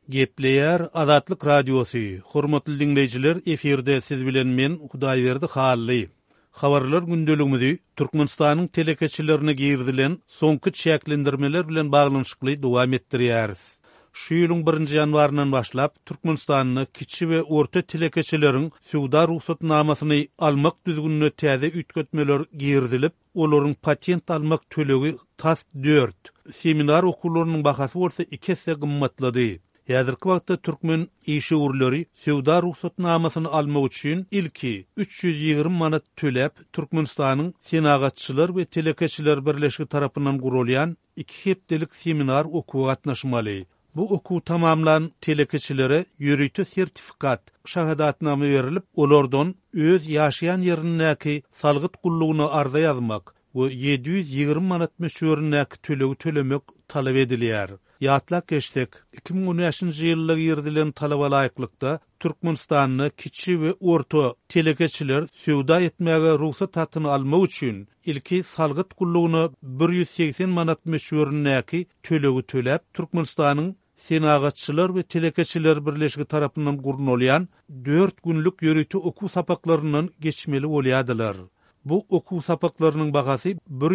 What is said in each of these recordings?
Gepleyer Azatlyk Radiosu. Hormatly dinleyijiler, eferde siz bilen men Hudaýberdi Hally. Habarlar gündeligimizi Türkmenistanyň telekeçilerine girdilen soňky şäklendirmeler bilen baglanyşykly dowam etdirýäris. Şu ýylyň 1-nji ýanwaryndan başlap Türkmenistanyň kiçi we orta telekeçileriň suwda ruhsatnamasyny almak düzgününe täze ütgetmeler girdilip, olaryň patent almak tölegi tas 4 seminar okularynyň bahasy bolsa 2 hesse gymmatlady. Häzirki wagtda türkmen işgörleri suwda ruhsatnamasyny almak üçin ilki 320 manat töläp Türkmenistanyň senagatçylar we telekeçiler birleşigi tarapyndan gurulýan 2 hepdelik seminar okuw gatnaşmaly. Bu okuw tamamlan telekeçilere ýürüýte sertifikat, şahadatnama berilip, olardan öz ýaşaýan ýerindäki salgyt gullugyny arza ýazmak we 720 manat meşhurynäki tölegi tölemek talap edilýär. Ýatlak geçsek, 2013-nji ýylda girdilen talaba laýyklykda Türkmenistanyň kiçi we orta telekeçiler suwda etmäge ruhsat hatyny almak üçin ilki salgyt gullugyny 180 manat meşhurynäki tölegi töläp Türkmenistanyň senagatçylar we telekeçiler birleşigi tarapyndan gurulýan 4 günlük ýörüýte okuw sapaklarynyň geçmeli bolýadylar. Bu okuw sapaklarynyň bahasy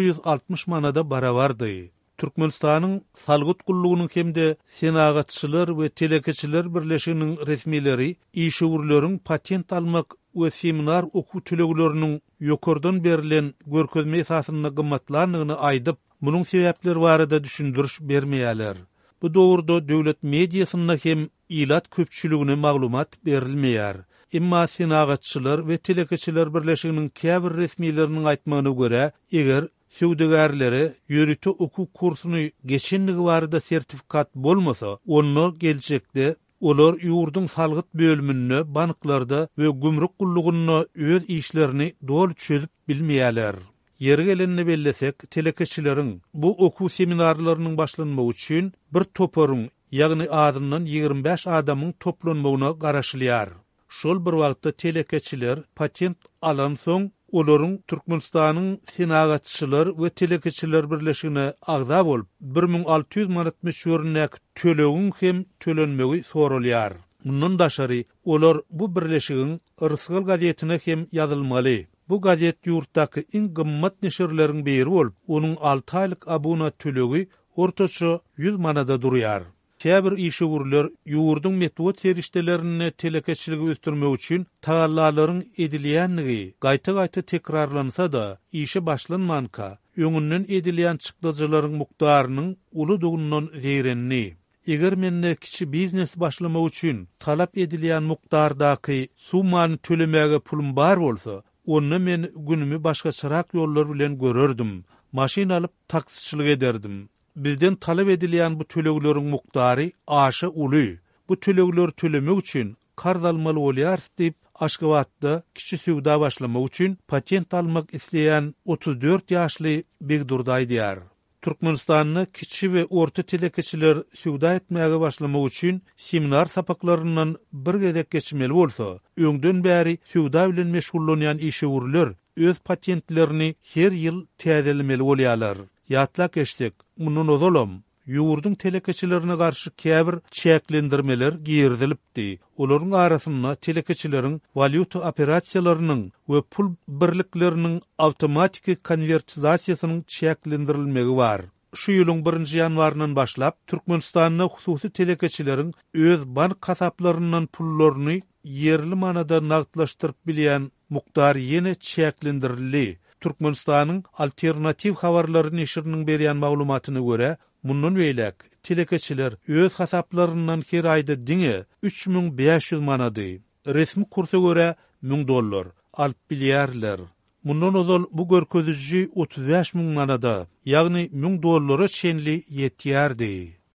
160 manada barabardy. Türkmenistanyň salgyt gullugynyň hemde senagatçylar we telekeçiler birleşiginiň resmileri işgörleriň patent almak we seminar okuw tölegleriniň ýokardan berilen görkezme esasyna gymmatlandygyny aýdyp, munyň sebäpleri barada düşündiriş bermeýärler. Bu dogrda döwlet mediasyna hem ilat köpçüligine maglumat berilmeýär. Emma senagatçylar we telekeçiler birleşiginiň käbir resmileriniň aýtmagyna görä, eger söwdegärlere ýörüýte okuw kursuny geçenligi barada sertifikat bolmasa, onu geljekde olar ýurduň salgyt bölümine, banklarda we gümrük gullugyna öz işlerini dol çözüp bilmeýärler. Ýeri gelenini bellesek, telekeçileriň bu okuw seminarlarynyň başlanmagy üçin bir toparyň, ýagny azyndan 25 adamyň toplanmagyna garaşylýar. Şol bir wagtda telekeçiler patent alan soň olaryň Türkmenistanyň senagatçylar we telekeçiler birleşigine agza bolup 1600 manat meşhurynäki tölegin hem tölenmegi sorulýar. Mundan daşary olar bu birleşigiň Irsgal gazetine hem ýazylmaly. Bu gazet ýurtdaky iň gymmat neşirleriň biri bolup, onuň 6 aýlyk abuna tölegi ortaça 100 manada durýar. Käbir işgörler ýurduň metod serişdelerini telekeçiligi östürmek üçin tagallalaryň edilýänligi gaýta-gaýta tekrarlansa da, işe başlanmanka, öňünden edilýän çykdyjylaryň mukdarynyň uludugundan zeýrenni. Eger mende kiçi biznes başlamak üçin talap edilýän mukdardaky summany tölemäge pulum bar bolsa, onu men günümi başga çyrak ýollar bilen görerdim. Maşina alyp taksiçilik ederdim. Bizden talep edilýän bu tölegleriň mukdary aşy uly. Bu tölegleri tölemek üçin karz almaly bolýar diýip Aşgabatda kiçi suwda başlamak üçin patent almak isleýän 34 ýaşly Begdurday diýär. Türkmenistanyň kiçi we orta telekeçiler suwda etmäge başlamak üçin seminar sapaklarynyň bir gezek geçmeli bolsa, öňden bäri suwda bilen meşgullanýan işgörler öz patentlerini her ýyl täzelemeli bolýarlar. Ýatlak geçsek, munun ozalam, ýurduň telekeçilerine garşy käbir çäklendirmeler girdilipdi. Olaryň arasynda telekeçileriň valyuta operasiýalarynyň we pul birlikleriniň awtomatik konvertizasiýasynyň çäklendirilmegi bar. Şu ýylyň 1-nji ýanwaryndan başlap Türkmenistanyň hususy telekeçileriň öz bank kasaplaryndan pullaryny yerli manada nagdlaşdyryp bilýän mukdary ýene çäklendirildi. Türkmenistanyň alternativ habarlary neşiriniň berýän maglumatyna görä, mundan beýlek telekeçiler öz hasaplaryndan her aýda diňe 3500 manady. Resmi kursa görä $1000 alyp bilýärler. Mundan ozal bu görkezüji 35.000 manada, ýagny $1000 çenli ýetýärdi.